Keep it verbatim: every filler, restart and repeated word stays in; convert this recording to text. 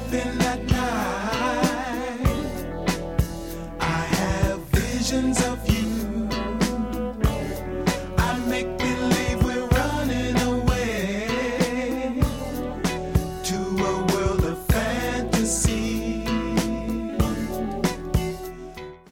sleeping at night, I have visions of you.